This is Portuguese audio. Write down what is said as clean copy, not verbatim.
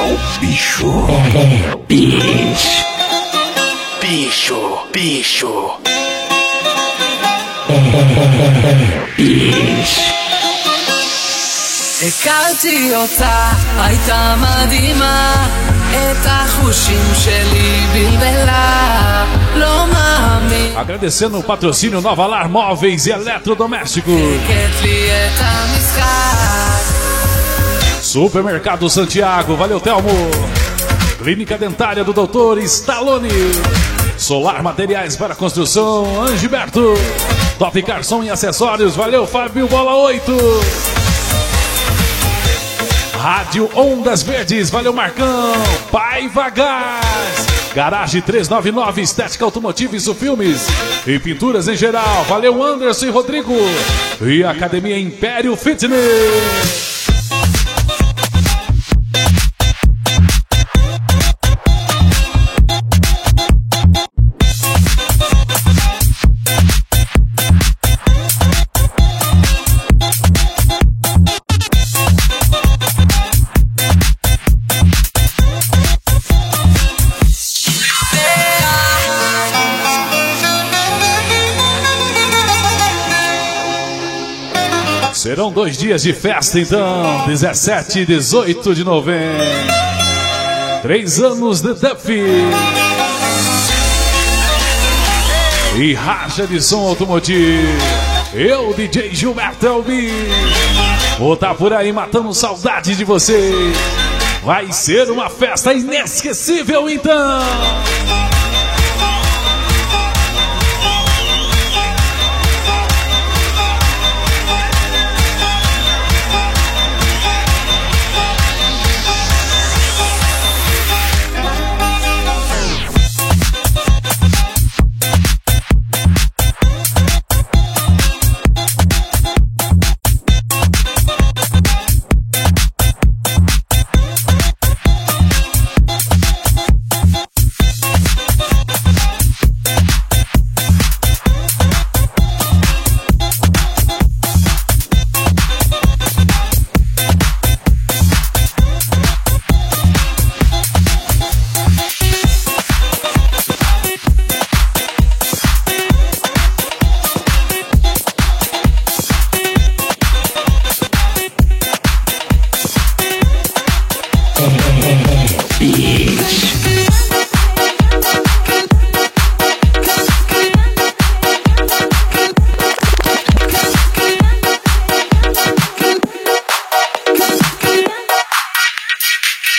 o bicho. É o bicho. Bicho, bicho. ביש. הכרתי אותה, הייתה מדהימה, את החושים שלי בלבלה, לא מאמין. Agradecendo o patrocínio Nova Lar Móveis e Eletrodomésticos. שקט לי את המשחק. Supermercado Santiago, valeu Telmo. Clínica Dentária do Dr. Stallone. Solar Materiais para Construção, Angiberto. Top Carson e Acessórios, valeu Fábio Bola 8. Rádio Ondas Verdes, valeu Marcão. Paiva Gás. Garagem 399, Estética Automotiva e Filmes. E pinturas em geral, valeu Anderson e Rodrigo. E Academia Império Fitness. Serão 2 dias de festa, então, 17 e 18 de novembro. 3 anos de Duffy. E racha de som automotivo. Eu, DJ Gilberto Elbi. Vou estar por aí matando saudade de vocês. Vai ser uma festa inesquecível, então. Bicho.